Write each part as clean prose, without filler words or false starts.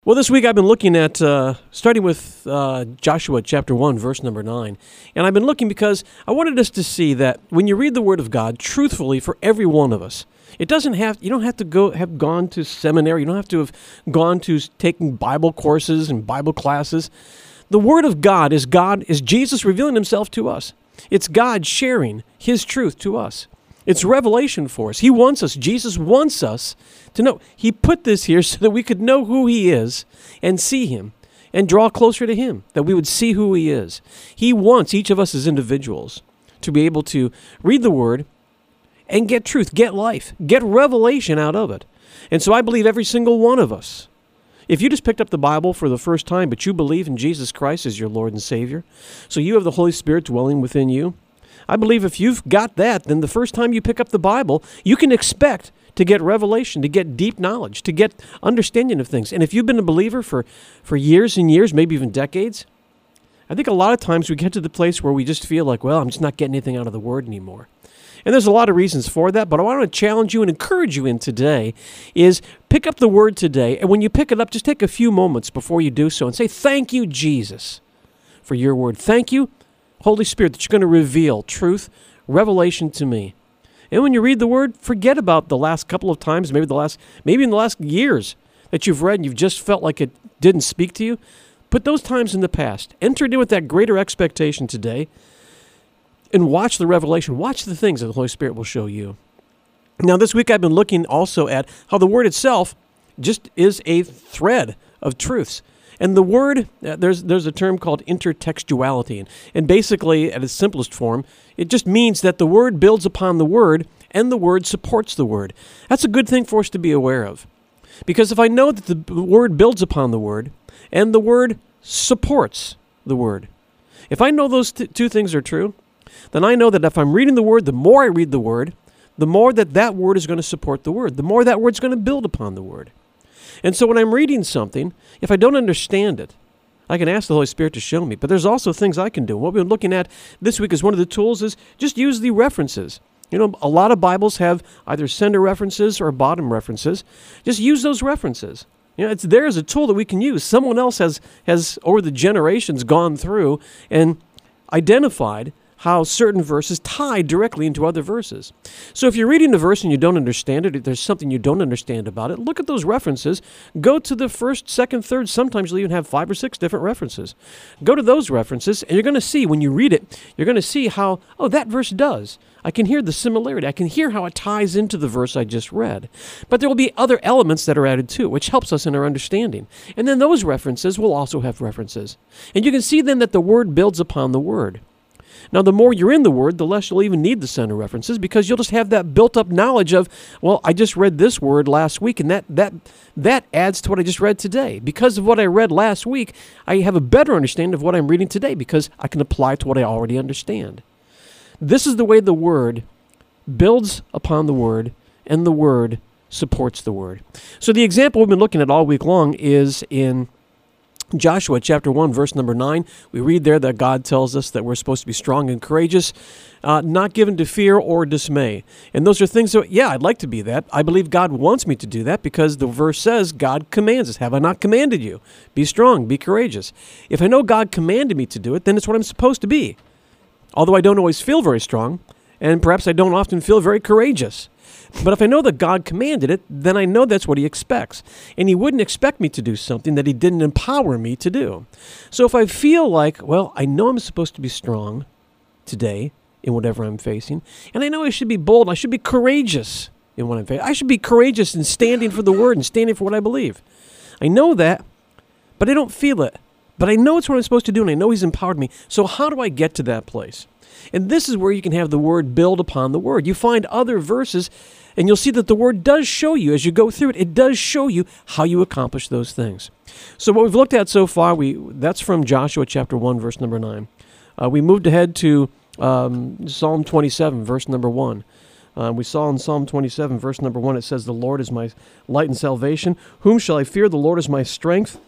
Well, this week I've been looking at, starting with Joshua chapter 1, verse number 9. And I've been looking because I wanted us to see that when you read the Word of God, truthfully, for every one of us, you don't have to have gone to seminary. You don't have to have gone to taking Bible courses and Bible classes. The Word of God is Jesus revealing Himself to us. It's God sharing His truth to us. It's revelation for us. He wants us. Jesus wants us to know. He put this here so that we could know who He is and see Him and draw closer to Him, that we would see who He is. He wants each of us as individuals to be able to read the Word and get truth, get life, get revelation out of it. And so I believe every single one of us, if you just picked up the Bible for the first time, but you believe in Jesus Christ as your Lord and Savior, so you have the Holy Spirit dwelling within you, I believe if you've got that, then the first time you pick up the Bible, you can expect to get revelation, to get deep knowledge, to get understanding of things. And if you've been a believer for years and years, maybe even decades, I think a lot of times we get to the place where we just feel like, well, I'm just not getting anything out of the Word anymore. And there's a lot of reasons for that, but I want to challenge you and encourage you in today is pick up the Word today, and when you pick it up, just take a few moments before you do so and say, thank you, Jesus, for your Word. Thank you, Holy Spirit, that you're going to reveal truth, revelation to me. And when you read the Word, forget about the last couple of times, maybe in the last years that you've read and you've just felt like it didn't speak to you. Put those times in the past. Enter into with that greater expectation today and watch the revelation. Watch the things that the Holy Spirit will show you. Now, this week I've been looking also at how the Word itself just is a thread of truths. And the Word, there's a term called intertextuality. And basically, at its simplest form, it just means that the Word builds upon the Word and the Word supports the Word. That's a good thing for us to be aware of. Because if I know that the Word builds upon the Word and the Word supports the Word, if I know those two things are true, then I know that if I'm reading the Word, the more I read the Word, the more that Word is going to support the Word, the more that Word's going to build upon the Word. And so when I'm reading something, if I don't understand it, I can ask the Holy Spirit to show me. But there's also things I can do. What we've been looking at this week as one of the tools is just use the references. You know, a lot of Bibles have either center references or bottom references. Just use those references. You know, it's there as a tool that we can use. Someone else has over the generations gone through and identified how certain verses tie directly into other verses. So if you're reading a verse and you don't understand it, if there's something you don't understand about it, look at those references. Go to the first, second, third. Sometimes you'll even have 5 or 6 different references. Go to those references, and you're going to see, when you read it, you're going to see how, oh, that verse does. I can hear the similarity. I can hear how it ties into the verse I just read. But there will be other elements that are added too, which helps us in our understanding. And then those references will also have references. And you can see then that the Word builds upon the Word. Now, the more you're in the Word, the less you'll even need the center references because you'll just have that built-up knowledge of, well, I just read this word last week, and that adds to what I just read today. Because of what I read last week, I have a better understanding of what I'm reading today because I can apply it to what I already understand. This is the way the Word builds upon the Word, and the Word supports the Word. So the example we've been looking at all week long is in Joshua chapter 1, verse number 9, we read there that God tells us that we're supposed to be strong and courageous, not given to fear or dismay. And those are things that, yeah, I'd like to be that. I believe God wants me to do that because the verse says God commands us. Have I not commanded you? Be strong, be courageous. If I know God commanded me to do it, then it's what I'm supposed to be. Although I don't always feel very strong, and perhaps I don't often feel very courageous. But if I know that God commanded it, then I know that's what He expects. And He wouldn't expect me to do something that He didn't empower me to do. So if I feel like, well, I know I'm supposed to be strong today in whatever I'm facing, and I know I should be bold, I should be courageous in what I'm facing. I should be courageous in standing for the Word and standing for what I believe. I know that, but I don't feel it. But I know it's what I'm supposed to do, and I know He's empowered me. So how do I get to that place? And this is where you can have the Word build upon the Word. You find other verses, and you'll see that the Word does show you, as you go through it, it does show you how you accomplish those things. So what we've looked at so far, that's from Joshua chapter 1, verse number 9. We moved ahead to Psalm 27, verse number 1. We saw in Psalm 27, verse number 1, it says, "The Lord is my light and salvation. Whom shall I fear? The Lord is my strength,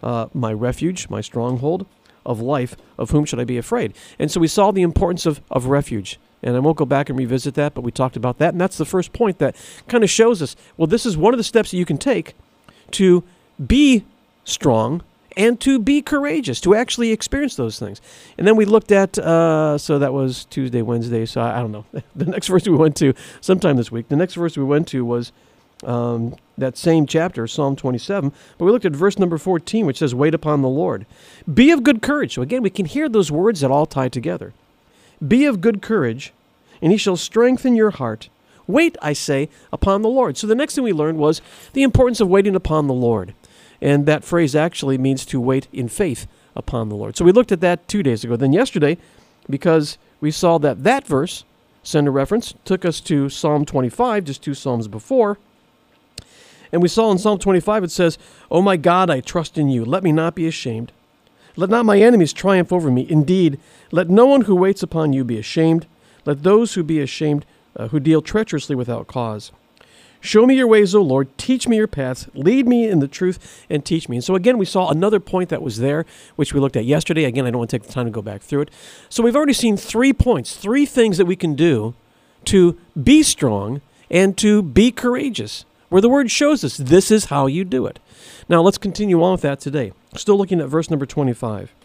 my refuge, my stronghold of life. Of whom should I be afraid?" And so we saw the importance of refuge. And I won't go back and revisit that, but we talked about that. And that's the first point that kind of shows us, well, this is one of the steps that you can take to be strong and to be courageous, to actually experience those things. And then we looked at, so that was Tuesday, Wednesday, so I don't know. The next verse we went to sometime this week, the next verse we went to was that same chapter, Psalm 27, but we looked at verse number 14, which says, wait upon the Lord. Be of good courage. So again, we can hear those words that all tie together. Be of good courage, and he shall strengthen your heart. Wait, I say, upon the Lord. So the next thing we learned was the importance of waiting upon the Lord. And that phrase actually means to wait in faith upon the Lord. So we looked at that 2 days ago. Then yesterday, because we saw that that verse, send a reference, took us to Psalm 25, just 2 Psalms before. And we saw in Psalm 25, it says, O my God, I trust in you. Let me not be ashamed. Let not my enemies triumph over me. Indeed, let no one who waits upon you be ashamed. Let those who be ashamed, who deal treacherously without cause. Show me your ways, O Lord. Teach me your paths. Lead me in the truth and teach me. And so again, we saw another point that was there, which we looked at yesterday. Again, I don't want to take the time to go back through it. So we've already seen 3 points, 3 things that we can do to be strong and to be courageous, where the Word shows us this is how you do it. Now, let's continue on with that today. Still looking at verse number 25.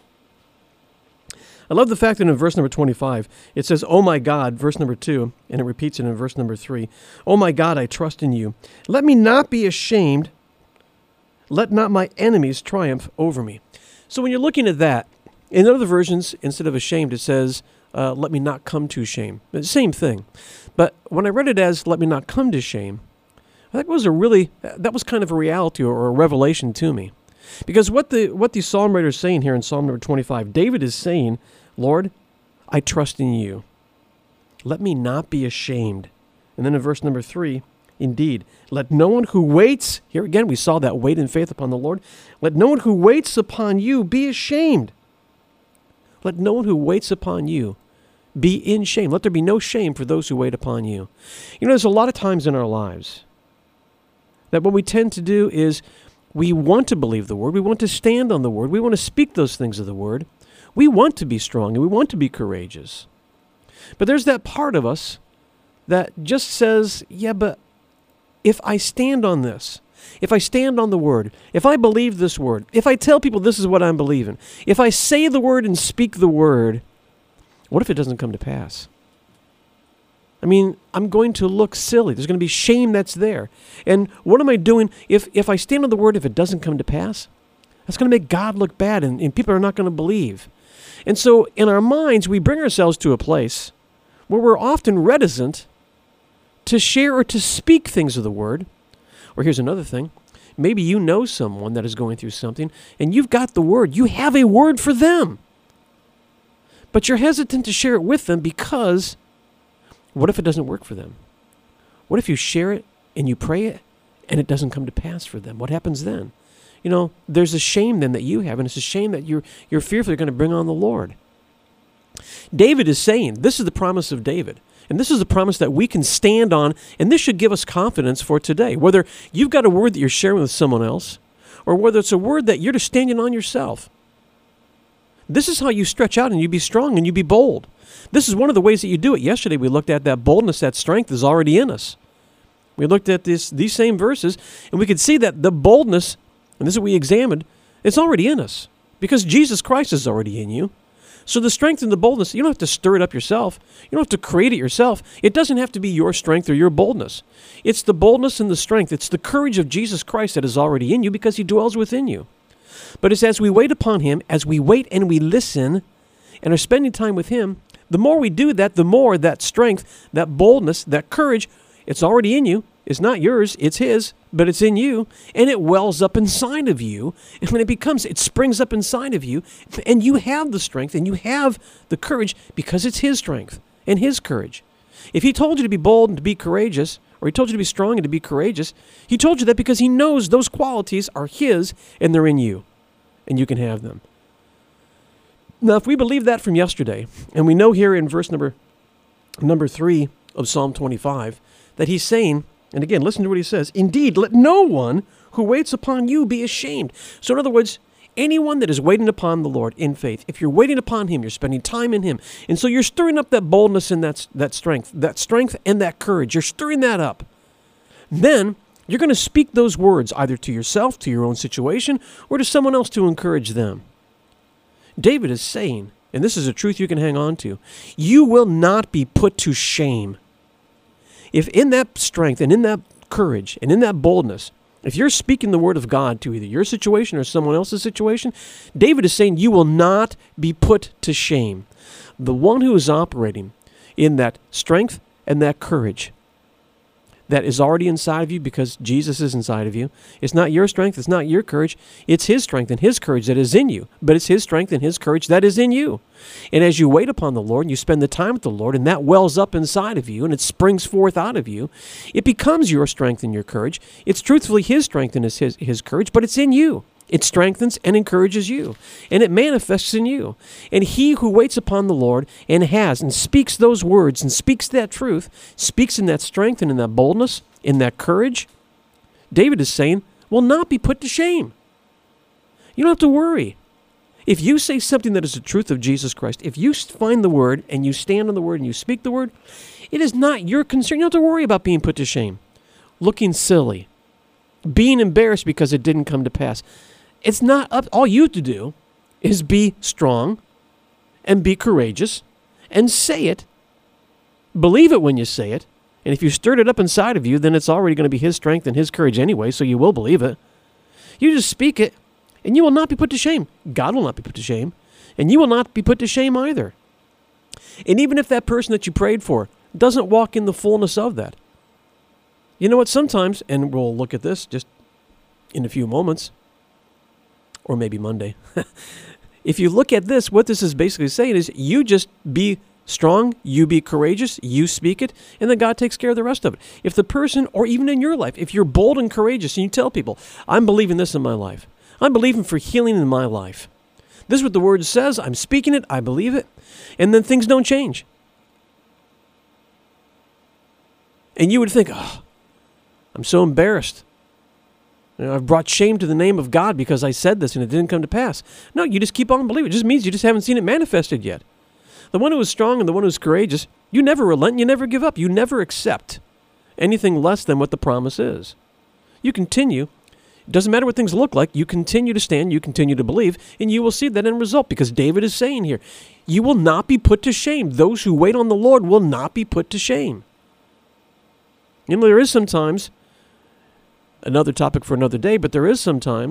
I love the fact that in verse number 25, it says, Oh my God, verse number 2, and it repeats it in verse number 3. Oh my God, I trust in you. Let me not be ashamed. Let not my enemies triumph over me. So when you're looking at that, in other versions, instead of ashamed, it says, let me not come to shame. It's the same thing. But when I read it as, let me not come to shame, I think that was kind of a reality or a revelation to me. Because what the psalm writer is saying here in Psalm number 25, David is saying, Lord, I trust in you. Let me not be ashamed. And then in verse number 3, indeed, let no one who waits, here again we saw that wait in faith upon the Lord, let no one who waits upon you be ashamed. Let no one who waits upon you be in shame. Let there be no shame for those who wait upon you. You know, there's a lot of times in our lives that what we tend to do is we want to believe the Word. We want to stand on the Word. We want to speak those things of the Word. We want to be strong and we want to be courageous. But there's that part of us that just says, yeah, but if I stand on this, if I stand on the Word, if I believe this Word, if I tell people this is what I'm believing, if I say the Word and speak the Word, what if it doesn't come to pass? I mean, I'm going to look silly. There's going to be shame that's there. And what am I doing if I stand on the Word, if it doesn't come to pass? That's going to make God look bad, and people are not going to believe. And so in our minds, we bring ourselves to a place where we're often reticent to share or to speak things of the Word. Or here's another thing. Maybe you know someone that is going through something, and you've got the Word. You have a word for them. But you're hesitant to share it with them because what if it doesn't work for them? What if you share it and you pray it and it doesn't come to pass for them? What happens then? You know, there's a shame then that you have, and it's a shame that you're fearful you're going to bring on the Lord. David is saying, this is the promise of David, and this is the promise that we can stand on, and this should give us confidence for today. Whether you've got a word that you're sharing with someone else, or whether it's a word that you're just standing on yourself. This is how you stretch out and you be strong and you be bold. This is one of the ways that you do it. Yesterday we looked at that boldness, that strength is already in us. We looked at these same verses, and we could see that the boldness, and this is what we examined, it's already in us because Jesus Christ is already in you. So the strength and the boldness, you don't have to stir it up yourself. You don't have to create it yourself. It doesn't have to be your strength or your boldness. It's the boldness and the strength. It's the courage of Jesus Christ that is already in you because he dwells within you. But it's as we wait upon him, as we wait and we listen and are spending time with him, the more we do that, the more that strength, that boldness, that courage, it's already in you. It's not yours, it's his, but it's in you, and it wells up inside of you. And when it springs up inside of you, and you have the strength, and you have the courage because it's his strength and his courage. If he told you to be bold and to be courageous, or he told you to be strong and to be courageous, he told you that because he knows those qualities are his, and they're in you, and you can have them. Now, if we believe that from yesterday, and we know here in verse number 3 of Psalm 25, that he's saying, and again, listen to what he says, indeed, let no one who waits upon you be ashamed. So in other words, anyone that is waiting upon the Lord in faith, if you're waiting upon him, you're spending time in him, and so you're stirring up that boldness and that strength and that courage, you're stirring that up, then You're going to speak those words either to yourself, to your own situation, or to someone else to encourage them. David is saying, and this is a truth you can hang on to, you will not be put to shame. If in that strength and in that courage and in that boldness, if you're speaking the word of God to either your situation or someone else's situation, David is saying you will not be put to shame. The one who is operating in that strength and that courage that is already inside of you because Jesus is inside of you. It's not your strength, it's not your courage, it's His strength and His courage that is in you. But it's His strength and His courage that is in you. And as you wait upon the Lord and you spend the time with the Lord and that wells up inside of you and it springs forth out of you, it becomes your strength and your courage. It's truthfully His strength and His courage, but it's in you. It strengthens and encourages you, and it manifests in you. And he who waits upon the Lord and has and speaks those words and speaks that truth, speaks in that strength and in that boldness, in that courage, David is saying, will not be put to shame. You don't have to worry. If you say something that is the truth of Jesus Christ, if you find the word and you stand on the word and you speak the word, it is not your concern. You don't have to worry about being put to shame, looking silly, being embarrassed because it didn't come to pass. It's not up. All you have to do is be strong and be courageous and say it. Believe it when you say it. And if you stirred it up inside of you, then it's already going to be His strength and His courage anyway, so you will believe it. You just speak it, and you will not be put to shame. God will not be put to shame, and you will not be put to shame either. And even if that person that you prayed for doesn't walk in the fullness of that, you know what? Sometimes, and we'll look at this just in a few moments, or maybe Monday. If you look at this, what this is basically saying is you just be strong, you be courageous, you speak it, and then God takes care of the rest of it. If the person, or even in your life, if you're bold and courageous and you tell people, I'm believing this in my life. I'm believing for healing in my life. This is what the Word says. I'm speaking it. I believe it. And then things don't change. And you would think, oh, I'm so embarrassed. I've brought shame to the name of God because I said this and it didn't come to pass. No, you just keep on believing. It just means you just haven't seen it manifested yet. The one who is strong and the one who is courageous, you never relent, you never give up. You never accept anything less than what the promise is. You continue. It doesn't matter what things look like. You continue to stand, you continue to believe, and you will see that end result because David is saying here, you will not be put to shame. Those who wait on the Lord will not be put to shame. You know, there is sometimes another topic for another day, but there is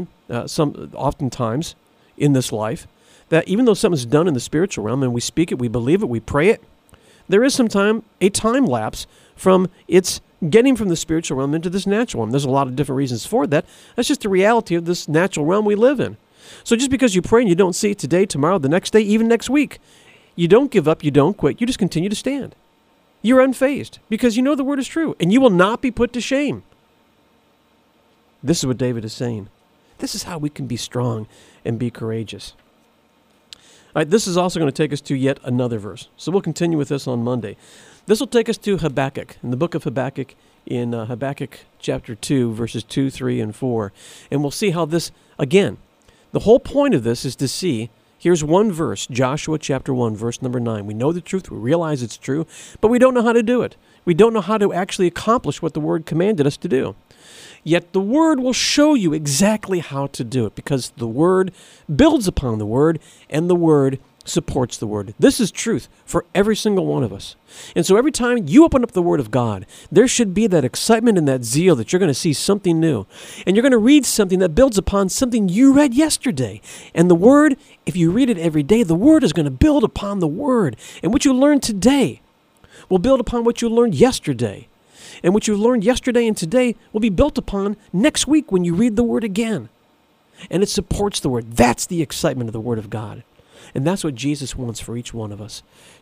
oftentimes in this life that even though something's done in the spiritual realm and we speak it, we believe it, we pray it, there is sometimes a time lapse from its getting from the spiritual realm into this natural realm. There's a lot of different reasons for that. That's just the reality of this natural realm we live in. So just because you pray and you don't see it today, tomorrow, the next day, even next week, you don't give up, you don't quit, you just continue to stand. You're unfazed because you know the word is true and you will not be put to shame. This is what David is saying. This is how we can be strong and be courageous. All right, this is also going to take us to yet another verse. So we'll continue with this on Monday. This will take us to Habakkuk, in the book of Habakkuk, in Habakkuk chapter 2, verses 2, 3, and 4. And we'll see how this, again, the whole point of this is to see, here's one verse, Joshua chapter 1, verse number 9. We know the truth, we realize it's true, but we don't know how to do it. We don't know how to actually accomplish what the Word commanded us to do. Yet the Word will show you exactly how to do it because the Word builds upon the Word and the Word supports the Word. This is truth for every single one of us. And so every time you open up the Word of God, there should be that excitement and that zeal that you're going to see something new. And you're going to read something that builds upon something you read yesterday. And the Word, if you read it every day, the Word is going to build upon the Word. And what you learned today will build upon what you learned yesterday. And what you learned yesterday and today will be built upon next week when you read the Word again. And it supports the Word. That's the excitement of the Word of God. And that's what Jesus wants for each one of us.